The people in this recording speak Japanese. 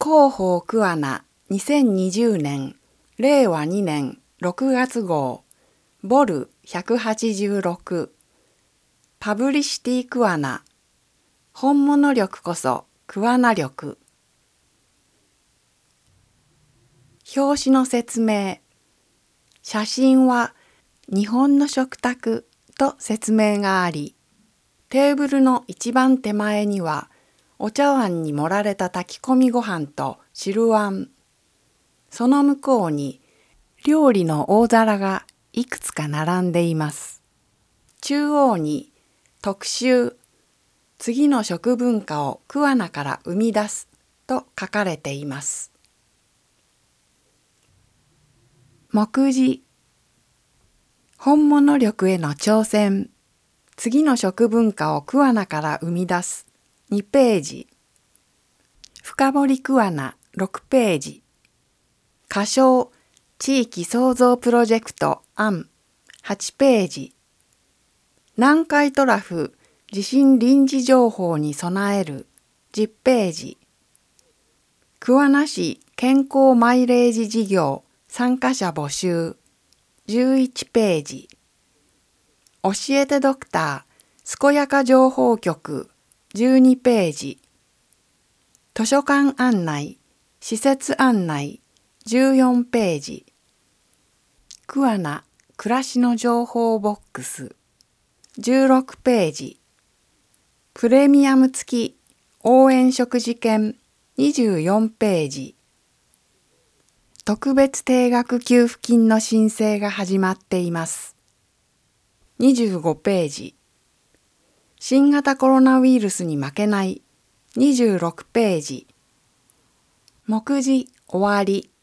広報桑名2020年令和2年6月号ボル186パブリシティ桑名本物力こそ桑名力。表紙の説明。写真は日本の食卓と説明があり、テーブルの一番手前にはお茶碗に盛られた炊き込みご飯と汁碗。その向こうに料理の大皿がいくつか並んでいます。中央に特集、次の食文化を桑名から生み出すと書かれています。目次、本物力への挑戦、次の食文化を桑名から生み出す2ページ、深掘り桑名6ページ、仮称地域創造プロジェクト案8ページ、南海トラフ地震臨時情報に備える10ページ、桑名市健康マイレージ事業参加者募集11ページ、教えてドクター健やか情報局12ページ、図書館案内、施設案内14ページ、桑名暮らしの情報ボックス16ページ、プレミアム付き応援食事券24ページ、特別定額給付金の申請が始まっています。25ページ、新型コロナウイルスに負けない26ページ、目次終わり。